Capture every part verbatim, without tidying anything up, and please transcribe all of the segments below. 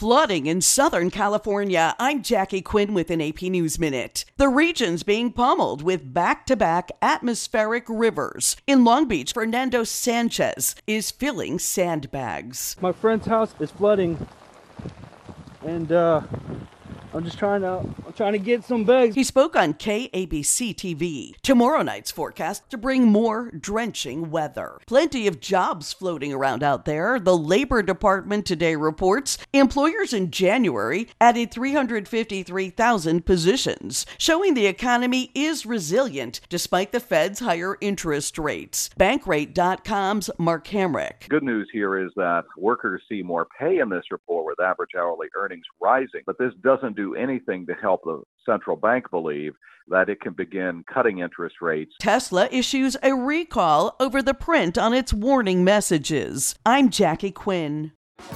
flooding in Southern California. I'm Jackie Quinn with an A P News Minute. The region's being pummeled with back-to-back atmospheric rivers. In Long Beach, Fernando Sanchez is filling sandbags. My friend's house is flooding, and uh, I'm just trying to I'm trying to get some bags. He spoke on K A B C T V. Tomorrow night's forecast to bring more drenching weather. Plenty of jobs floating around out there. The Labor Department today reports employers in January added three hundred fifty-three thousand positions, showing the economy is resilient despite the Fed's higher interest rates. Bankrate dot com's Mark Hamrick. Good news here is that workers see more pay in this report with average hourly earnings rising, but this doesn't do anything to help the central bank believe that it can begin cutting interest rates. Tesla issues a recall over the print on its warning messages. I'm Jackie Quinn.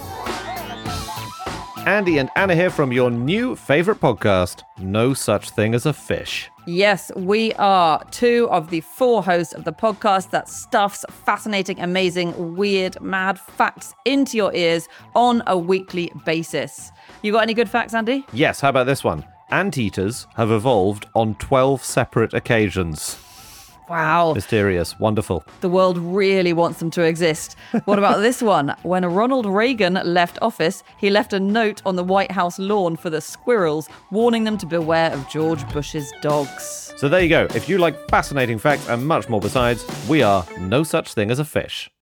Andy and Anna here from your new favorite podcast, No Such Thing as a Fish. Yes, we are two of the four hosts of the podcast that stuffs fascinating, amazing, weird, mad facts into your ears on a weekly basis. You got any good facts, Andy? Yes, how about this one? Anteaters have evolved on twelve separate occasions. Wow. Mysterious. Wonderful. The world really wants them to exist. What about this one? When Ronald Reagan left office, he left a note on the White House lawn for the squirrels, warning them to beware of George Bush's dogs. So there you go. If you like fascinating facts and much more besides, we are No Such Thing as a Fish.